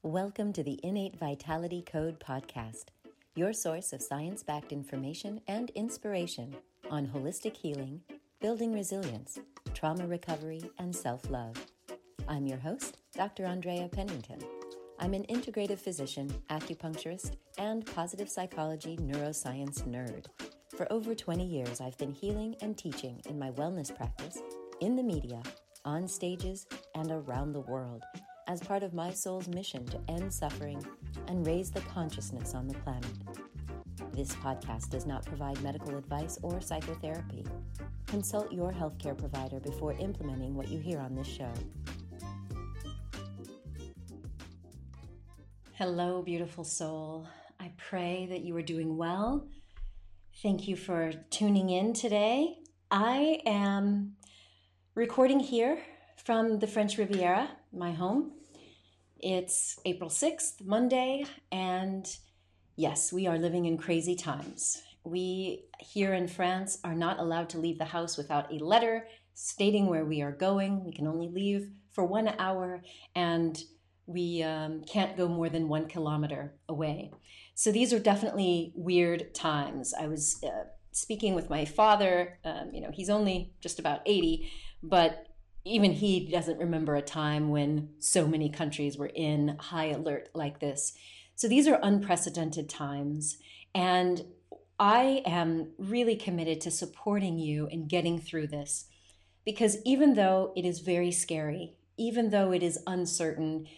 Welcome to the Innate Vitality Code podcast, your source of science-backed information and inspiration on holistic healing, building resilience, trauma recovery, and self-love. I'm your host, Dr. Andrea Pennington. I'm an integrative physician, acupuncturist, and positive psychology neuroscience nerd. For over 20 years, I've been healing and teaching in my wellness practice, in the media, on stages, and around the world as part of my soul's mission to end suffering and raise the consciousness on the planet. This podcast does not provide medical advice or psychotherapy. Consult your healthcare provider before implementing what you hear on this show. Hello, beautiful soul. I pray that you are doing well. Thank you for tuning in today. I am recording here from the French Riviera, my home. It's April 6th, Monday, and yes, we are living in crazy times. We here in France are not allowed to leave the house without a letter stating where we are going. We can only leave for 1 hour, and we can't go more than 1 kilometer away. So these are definitely weird times. I was speaking with my father. He's only just about 80, but even he doesn't remember a time when so many countries were in high alert like this. So these are unprecedented times. And I am really committed to supporting you in getting through this. Because even though it is very scary, even though it is uncertain,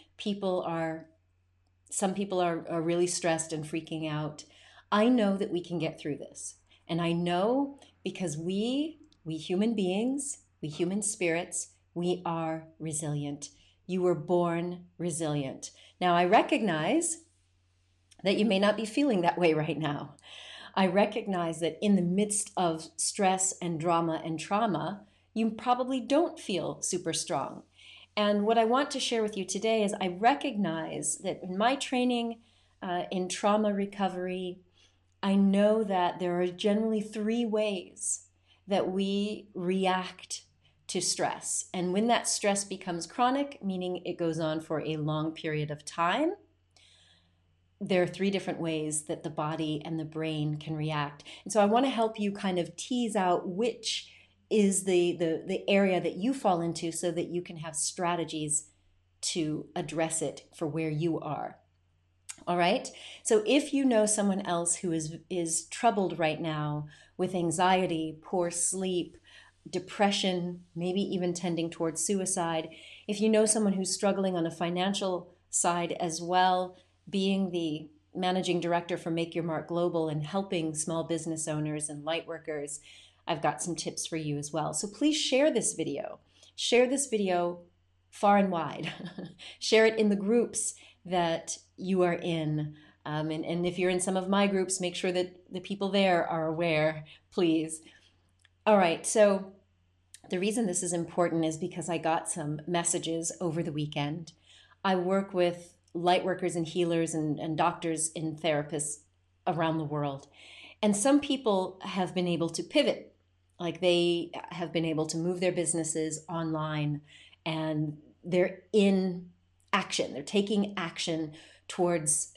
some people are really stressed and freaking out. I know that we can get through this. And I know because we human beings, we human spirits, we are resilient. You were born resilient. Now, I recognize that you may not be feeling that way right now. I recognize that in the midst of stress and drama and trauma, you probably don't feel super strong. And what I want to share with you today is I recognize that in my training in trauma recovery, I know that there are generally 3 ways that we react to stress. And when that stress becomes chronic, meaning it goes on for a long period of time, there are 3 different ways that the body and the brain can react. And so I want to help you kind of tease out which is the area that you fall into so that you can have strategies to address it for where you are. All right. So if you know someone else who is troubled right now with anxiety, poor sleep, depression, maybe even tending towards suicide, if you know someone who's struggling on a financial side as well, being the managing director for Make Your Mark Global and helping small business owners and light workers, I've got some tips for you as well. So please share this video. Share this video far and wide. Share it in the groups that you are in. And if you're in some of my groups, make sure that the people there are aware, please. All right, so the reason this is important is because I got some messages over the weekend. I work with light workers and healers and doctors and therapists around the world. And some people have been able to pivot, like they have been able to move their businesses online and they're in action. They're taking action towards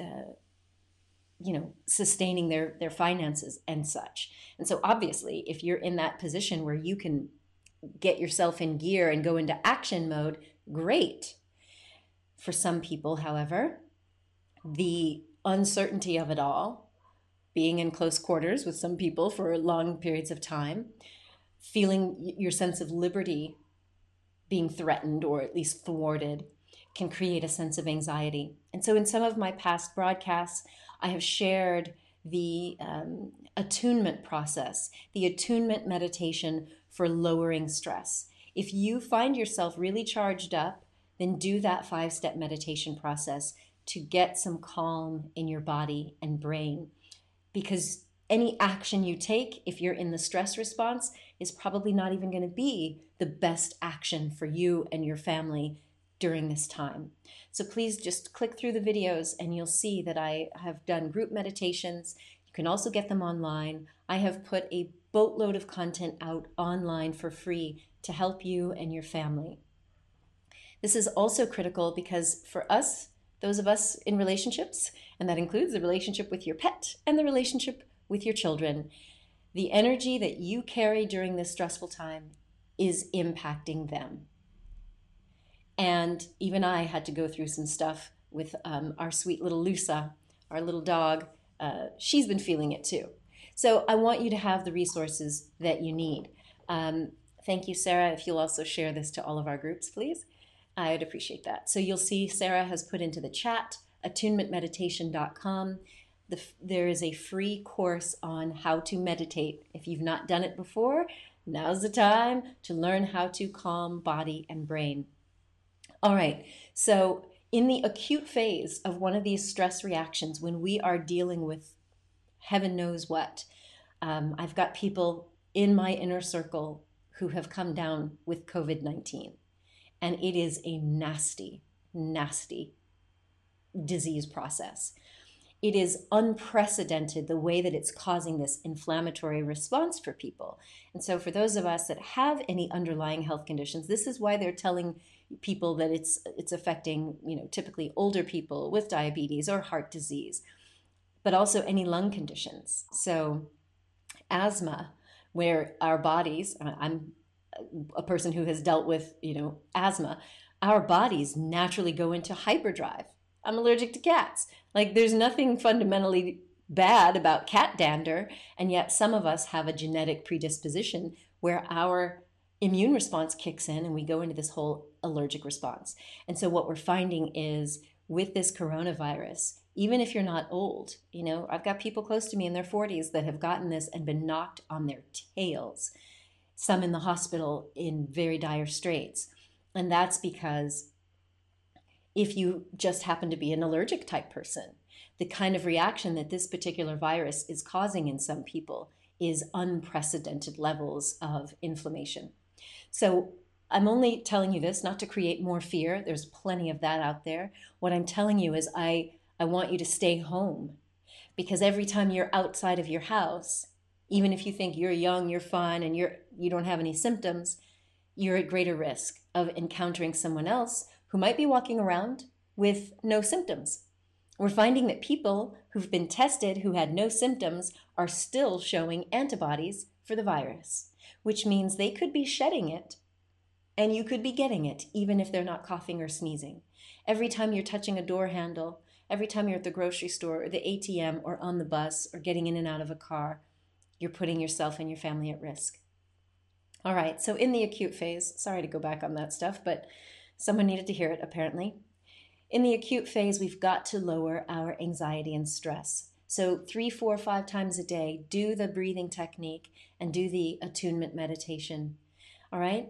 sustaining their finances and such. And so obviously, if you're in that position where you can get yourself in gear and go into action mode, great. For some people, however, the uncertainty of it all, being in close quarters with some people for long periods of time, feeling your sense of liberty being threatened or at least thwarted, can create a sense of anxiety. And so in some of my past broadcasts, I have shared the attunement process, the attunement meditation for lowering stress. If you find yourself really charged up, then do that 5-step meditation process to get some calm in your body and brain. Because any action you take, if you're in the stress response, is probably not even going to be the best action for you and your family during this time. So please just click through the videos and you'll see that I have done group meditations. You can also get them online. I have put a boatload of content out online for free to help you and your family. This is also critical because for us those of us in relationships, and that includes the relationship with your pet and the relationship with your children, the energy that you carry during this stressful time is impacting them. And even I had to go through some stuff with our sweet little Lusa, our little dog. She's been feeling it too. So I want you to have the resources that you need. Thank you, Sarah. If you'll also share this to all of our groups, please. I'd appreciate that. So you'll see Sarah has put into the chat, attunementmeditation.com. There is a free course on how to meditate. If you've not done it before, now's the time to learn how to calm body and brain. All right, so in the acute phase of one of these stress reactions, when we are dealing with heaven knows what, I've got people in my inner circle who have come down with COVID-19. And it is a nasty, nasty disease process. It is unprecedented the way that it's causing this inflammatory response for people. And so for those of us that have any underlying health conditions, this is why they're telling people that it's affecting, typically older people with diabetes or heart disease, but also any lung conditions. So asthma, where our bodies, I'm a person who has dealt with, asthma, our bodies naturally go into hyperdrive. I'm allergic to cats. Like, there's nothing fundamentally bad about cat dander, and yet some of us have a genetic predisposition where our immune response kicks in and we go into this whole allergic response. And so what we're finding is with this coronavirus, even if you're not old, I've got people close to me in their 40s that have gotten this and been knocked on their tails, some in the hospital in very dire straits. And that's because if you just happen to be an allergic type person, the kind of reaction that this particular virus is causing in some people is unprecedented levels of inflammation. So I'm only telling you this not to create more fear. There's plenty of that out there. What I'm telling you is I want you to stay home, because every time you're outside of your house, even if you think you're young, you're fine, and you don't have any symptoms, you're at greater risk of encountering someone else who might be walking around with no symptoms. We're finding that people who've been tested who had no symptoms are still showing antibodies for the virus, which means they could be shedding it and you could be getting it, even if they're not coughing or sneezing. Every time you're touching a door handle, every time you're at the grocery store or the ATM or on the bus or getting in and out of a car, you're putting yourself and your family at risk. All right, so in the acute phase, sorry to go back on that stuff, but someone needed to hear it apparently. In the acute phase, we've got to lower our anxiety and stress. So 3, 4, 5 times a day, do the breathing technique and do the attunement meditation. All right?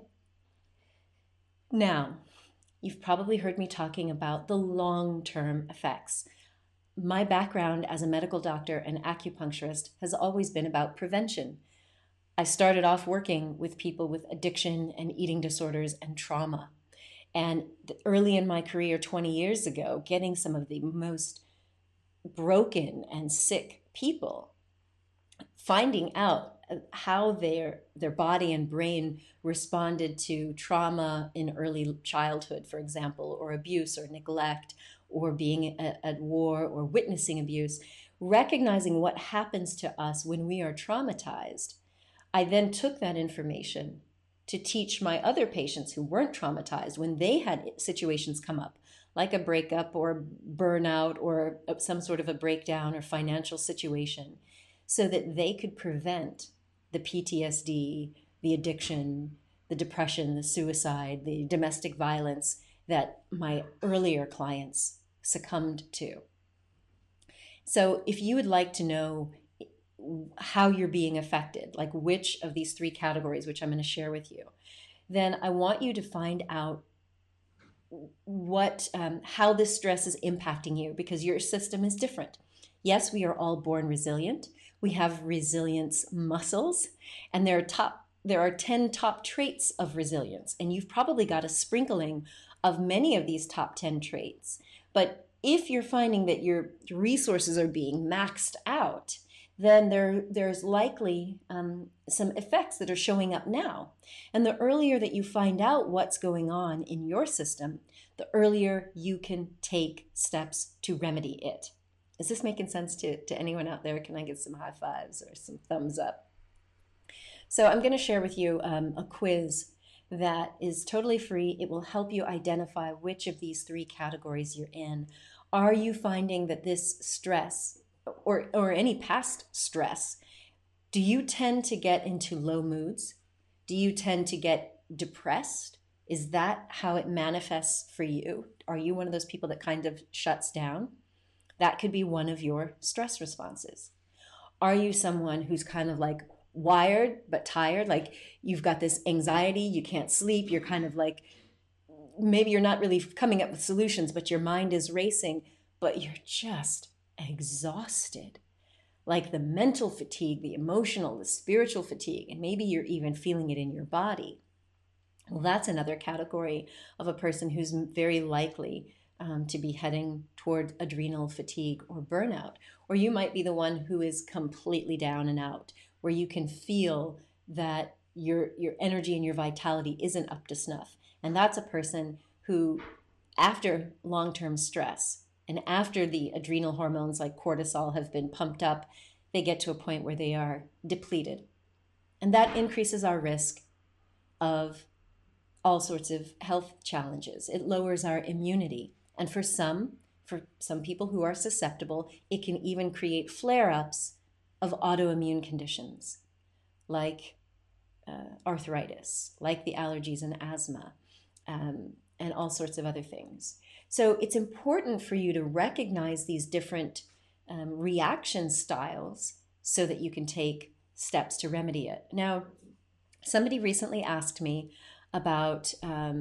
Now, you've probably heard me talking about the long-term effects. My background as a medical doctor and acupuncturist has always been about prevention. I started off working with people with addiction and eating disorders and trauma. And early in my career, 20 years ago, getting some of the most broken and sick people, finding out how their body and brain responded to trauma in early childhood, for example, or abuse or neglect, or being at war or witnessing abuse, recognizing what happens to us when we are traumatized. I then took that information to teach my other patients who weren't traumatized when they had situations come up, like a breakup or burnout or some sort of a breakdown or financial situation, so that they could prevent the PTSD, the addiction, the depression, the suicide, the domestic violence that my earlier clients succumbed to. So if you would like to know how you're being affected, like which of these 3 categories, which I'm going to share with you, then I want you to find out how this stress is impacting you, because your system is different. Yes, we are all born resilient. We have resilience muscles, and there are 10 top traits of resilience, and you've probably got a sprinkling of many of these top 10 traits. But if you're finding that your resources are being maxed out, then there's likely some effects that are showing up now. And the earlier that you find out what's going on in your system, the earlier you can take steps to remedy it. Is this making sense to anyone out there? Can I get some high fives or some thumbs up? So I'm going to share with you a quiz that is totally free. It will help you identify which of these three categories you're in. Are you finding that this stress or any past stress, do you tend to get into low moods? Do you tend to get depressed? Is that how it manifests for you? Are you one of those people that kind of shuts down? That could be one of your stress responses. Are you someone who's kind of like wired but tired? Like you've got this anxiety, you can't sleep, you're kind of like, maybe you're not really coming up with solutions, but your mind is racing, but you're just exhausted. Like the mental fatigue, the emotional, the spiritual fatigue, and maybe you're even feeling it in your body. Well, that's another category of a person who's very likely to be heading toward adrenal fatigue or burnout. Or you might be the one who is completely down and out, where you can feel that your energy and your vitality isn't up to snuff. And that's a person who, after long-term stress and after the adrenal hormones like cortisol have been pumped up, they get to a point where they are depleted. And that increases our risk of all sorts of health challenges. It lowers our immunity. And for some people who are susceptible, it can even create flare-ups of autoimmune conditions like arthritis, like the allergies and asthma, and all sorts of other things. So it's important for you to recognize these different reaction styles so that you can take steps to remedy it. Now, somebody recently asked me about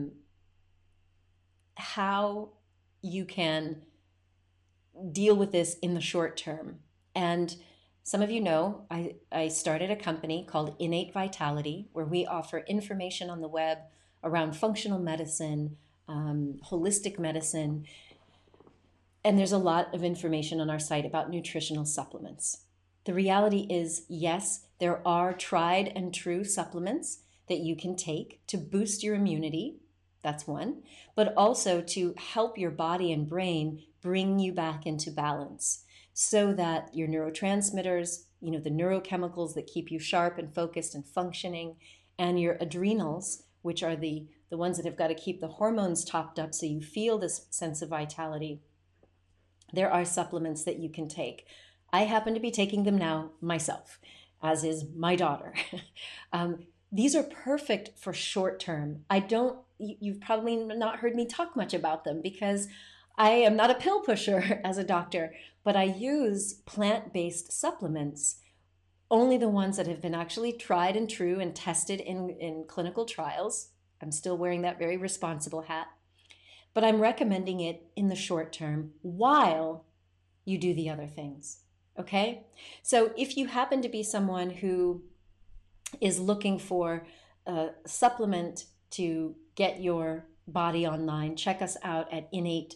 how you can deal with this in the short term. And some of you know, I started a company called Innate Vitality, where we offer information on the web around functional medicine, holistic medicine, and there's a lot of information on our site about nutritional supplements. The reality is, yes, there are tried and true supplements that you can take to boost your immunity. That's one, but also to help your body and brain bring you back into balance so that your neurotransmitters, the neurochemicals that keep you sharp and focused and functioning, and your adrenals, which are the ones that have got to keep the hormones topped up so you feel this sense of vitality. There are supplements that you can take. I happen to be taking them now myself, as is my daughter. These are perfect for short term. You've probably not heard me talk much about them because I am not a pill pusher as a doctor, but I use plant-based supplements, only the ones that have been actually tried and true and tested in clinical trials. I'm still wearing that very responsible hat, but I'm recommending it in the short term while you do the other things, okay? So if you happen to be someone who is looking for a supplement to get your body online, check us out at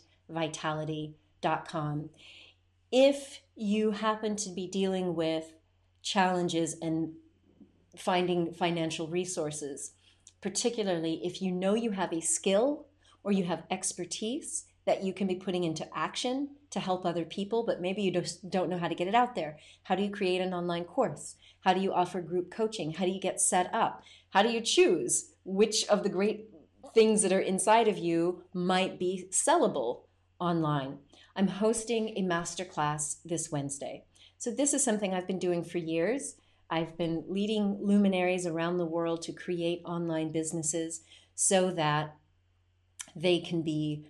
innatevitality.com. If you happen to be dealing with challenges and finding financial resources, particularly if you know you have a skill or you have expertise that you can be putting into action to help other people, but maybe you just don't know how to get it out there. How do you create an online course? How do you offer group coaching? How do you get set up? How do you choose which of the great things that are inside of you might be sellable online? I'm hosting a masterclass this Wednesday. So this is something I've been doing for years. I've been leading luminaries around the world to create online businesses so that they can be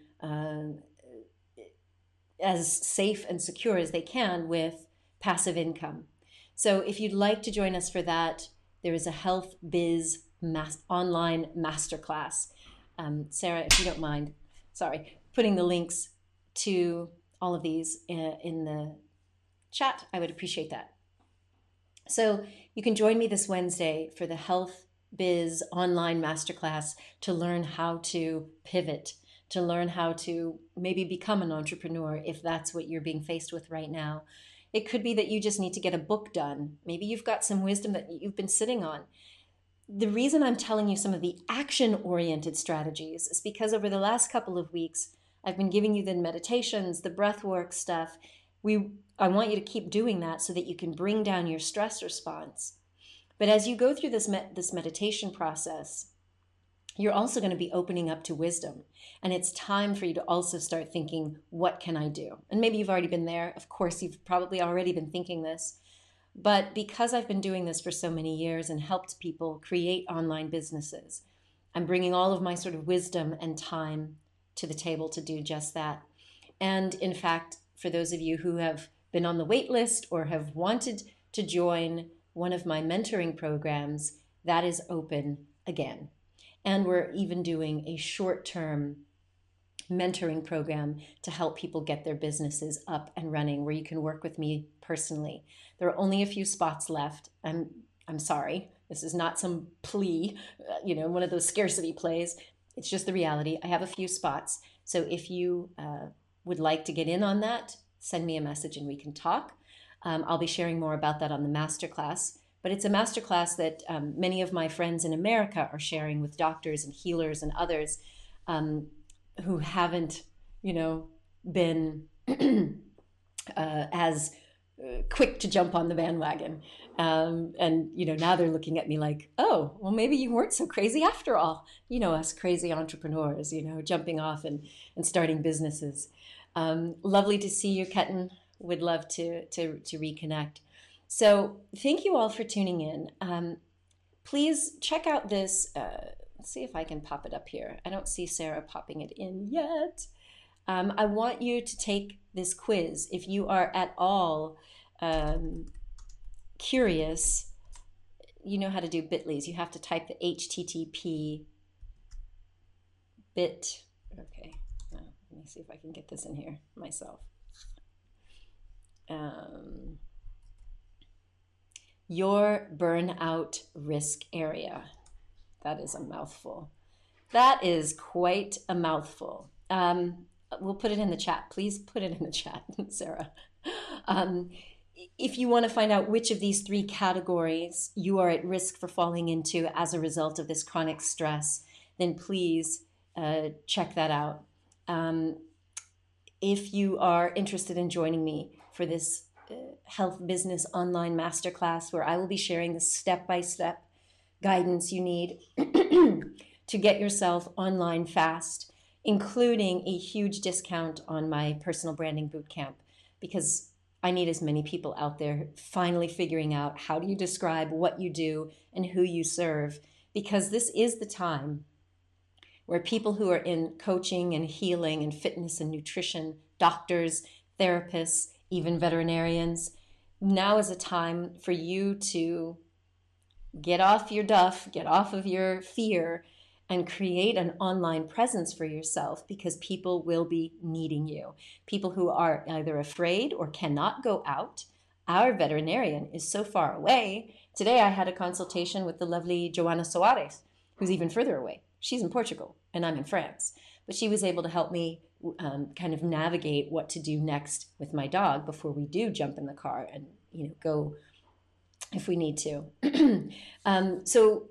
as safe and secure as they can with passive income. So if you'd like to join us for that, there is a health biz online masterclass. Sarah, if you don't mind, putting the links to all of these in the chat, I would appreciate that. So you can join me this Wednesday for the Health Biz online masterclass to learn how to pivot, to learn how to maybe become an entrepreneur if that's what you're being faced with right now. It could be that you just need to get a book done. Maybe you've got some wisdom that you've been sitting on. the reason I'm telling you some of the action-oriented strategies is because over the last couple of weeks, I've been giving you the meditations, the breath work stuff. I want you to keep doing that so that you can bring down your stress response. But as you go through this meditation process, you're also going to be opening up to wisdom. And it's time for you to also start thinking, what can I do? And maybe you've already been there. Of course, you've probably already been thinking this. But because I've been doing this for so many years and helped people create online businesses, I'm bringing all of my sort of wisdom and time to the table to do just that. And in fact, for those of you who have been on the wait list or have wanted to join one of my mentoring programs, that is open again. And we're even doing a short-term mentoring program to help people get their businesses up and running, where you can work with me personally. There are only a few spots left. I'm sorry. This is not some plea, one of those scarcity plays. It's just the reality. I have a few spots. So if you would like to get in on that, send me a message and we can talk. I'll be sharing more about that on the masterclass. But it's a masterclass that many of my friends in America are sharing with doctors and healers and others who haven't, been as quick to jump on the bandwagon. And now they're looking at me like, oh, well, maybe you weren't so crazy after all. Us crazy entrepreneurs, jumping off and starting businesses. Lovely to see you, Ketan. Would love to reconnect. So thank you all for tuning in. Please check out this. Let's see if I can pop it up here. I don't see Sarah popping it in yet. I want you to take this quiz. If you are at all curious, you know how to do Bitly's. You have to type the HTTP bit. Okay, let me see if I can get this in here myself. Your burnout risk area. That is a mouthful. That is quite a mouthful. We'll put it in the chat. Please put it in the chat, Sarah. If you want to find out which of these 3 categories you are at risk for falling into as a result of this chronic stress, then please check that out. If you are interested in joining me for this health business online masterclass, where I will be sharing the step-by-step guidance you need to get yourself online fast, including a huge discount on my personal branding bootcamp, because I need as many people out there finally figuring out how do you describe what you do and who you serve, because this is the time where people who are in coaching and healing and fitness and nutrition, doctors, therapists, even veterinarians, now is a time for you to get off your duff, get off of your fear, and create an online presence for yourself, because people will be needing you. People who are either afraid or cannot go out. Our veterinarian is so far away. Today I had a consultation with the lovely Joanna Soares, who's even further away. She's in Portugal and I'm in France. But she was able to help me kind of navigate what to do next with my dog before we do jump in the car and go if we need to. So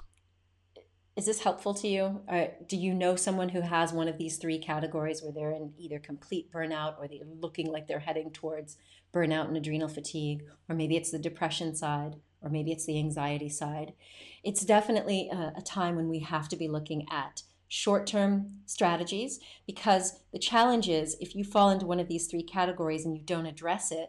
is this helpful to you? Do you know someone who has one of these 3 categories, where they're in either complete burnout, or they're looking like they're heading towards burnout and adrenal fatigue, or maybe it's the depression side, or maybe it's the anxiety side? It's definitely a time when we have to be looking at short-term strategies, because the challenge is, if you fall into one of these 3 categories and you don't address it,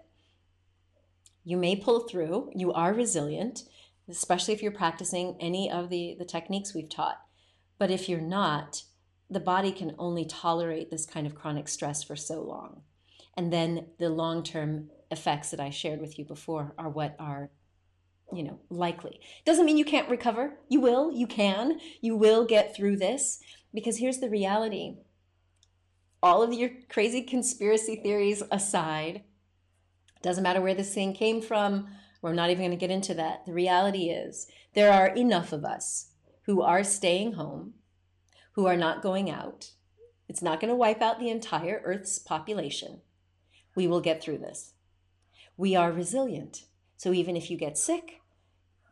you may pull through. You are resilient, especially if you're practicing any of the techniques we've taught. But if you're not, the body can only tolerate this kind of chronic stress for so long. And then the long-term effects that I shared with you before are what are, likely. Doesn't mean you can't recover. You will, you can, you will get through this, because here's the reality. All of your crazy conspiracy theories aside, doesn't matter where this thing came from. We're not even going to get into that. The reality is there are enough of us who are staying home, who are not going out. It's not going to wipe out the entire Earth's population. We will get through this. We are resilient. So even if you get sick,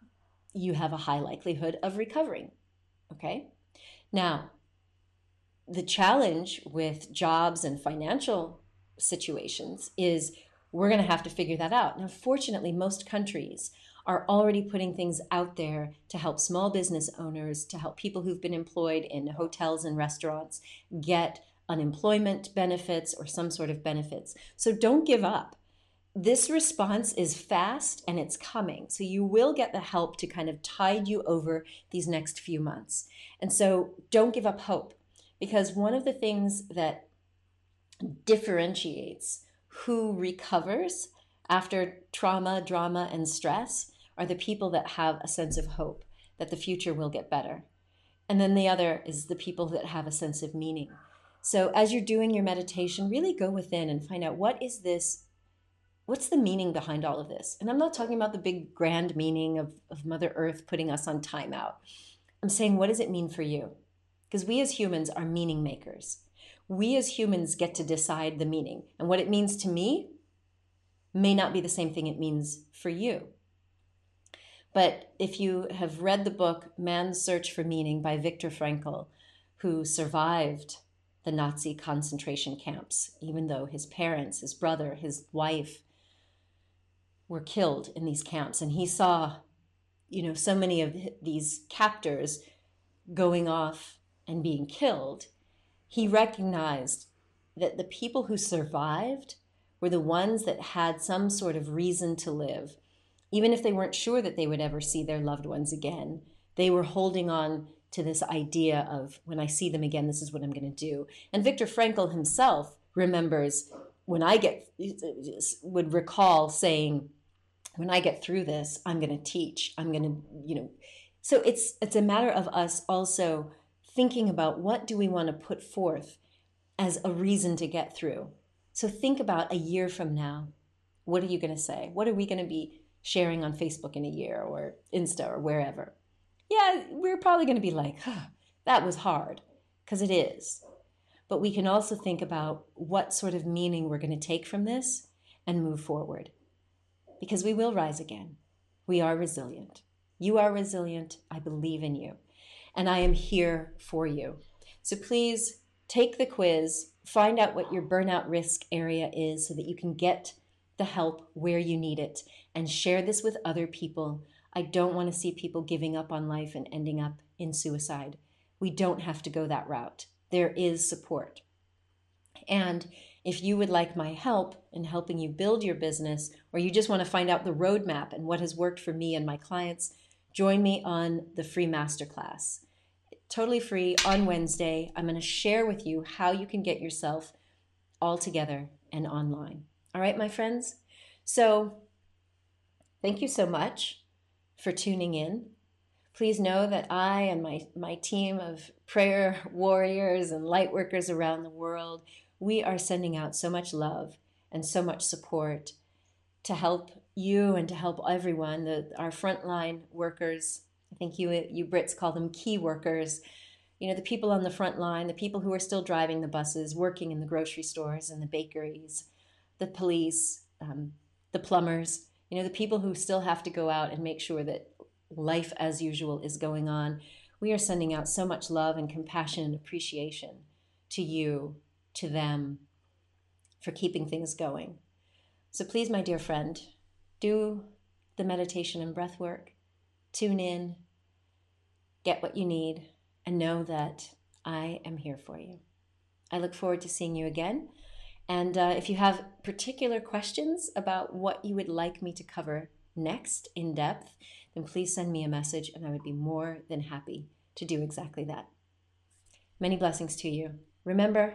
you have a high likelihood of recovering. Okay? Now, the challenge with jobs and financial situations is we're going to have to figure that out. Now, fortunately, most countries are already putting things out there to help small business owners, to help people who've been employed in hotels and restaurants get unemployment benefits or some sort of benefits. So don't give up. This response is fast and it's coming. So you will get the help to kind of tide you over these next few months. And so don't give up hope, because one of the things that differentiates who recovers after trauma, drama, and stress are the people that have a sense of hope that the future will get better. And then the other is the people that have a sense of meaning. So as you're doing your meditation, really go within and find out, what is this? What's the meaning behind all of this? And I'm not talking about the big grand meaning of Mother Earth putting us on timeout. I'm saying, what does it mean for you? Because we as humans are meaning makers. We as humans get to decide the meaning. And what it means to me may not be the same thing it means for you. But if you have read the book Man's Search for Meaning by Viktor Frankl, who survived the Nazi concentration camps, even though his parents, his brother, his wife were killed in these camps, and he saw, so many of these captors going off and being killed, he recognized that the people who survived were the ones that had some sort of reason to live. Even if they weren't sure that they would ever see their loved ones again, they were holding on to this idea of, when I see them again, this is what I'm going to do. And Viktor Frankl himself remembers, would recall saying, when I get through this, I'm going to teach. I'm going to, So it's a matter of us also thinking about, what do we want to put forth as a reason to get through? So think about a year from now. What are you going to say? What are we going to be sharing on Facebook in a year, or Insta, or wherever? Yeah, we're probably going to be like, that was hard, because it is. But we can also think about what sort of meaning we're going to take from this and move forward. Because we will rise again. We are resilient. You are resilient. I believe in you. And I am here for you. So please take the quiz, find out what your burnout risk area is so that you can get the help where you need it, and share this with other people. I don't want to see people giving up on life and ending up in suicide. We don't have to go that route. There is support. And if you would like my help in helping you build your business, or you just want to find out the roadmap and what has worked for me and my clients, join me on the free masterclass. Totally free on Wednesday. I'm going to share with you how you can get yourself all together and online. All right, my friends? So thank you so much for tuning in. Please know that I and my team of prayer warriors and light workers around the world, we are sending out so much love and so much support to help you and to help everyone, our frontline workers. I think you Brits call them key workers. The people on the front line, the people who are still driving the buses, working in the grocery stores and the bakeries, the police, the plumbers, the people who still have to go out and make sure that life as usual is going on. We are sending out so much love and compassion and appreciation to you, to them, for keeping things going. So please, my dear friend, do the meditation and breath work. Tune in, get what you need, and know that I am here for you. I look forward to seeing you again. And if you have particular questions about what you would like me to cover next in depth, then please send me a message and I would be more than happy to do exactly that. Many blessings to you. Remember,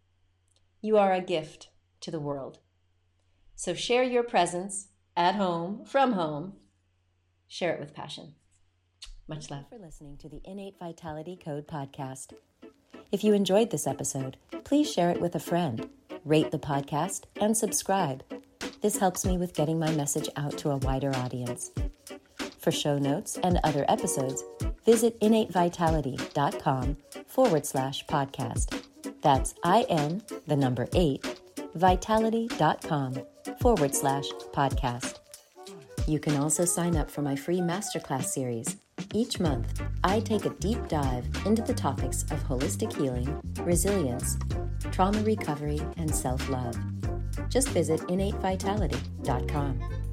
you are a gift to the world. So share your presence at home, from home. Share it with passion. Much love. Thank you for listening to the Innate Vitality Code podcast. If you enjoyed this episode, please share it with a friend, rate the podcast, and subscribe. This helps me with getting my message out to a wider audience. For show notes and other episodes, visit innatevitality.com/podcast. That's IN8, vitality.com/podcast. You can also sign up for my free masterclass series. Each month, I take a deep dive into the topics of holistic healing, resilience, trauma recovery, and self-love. Just visit InnateVitality.com.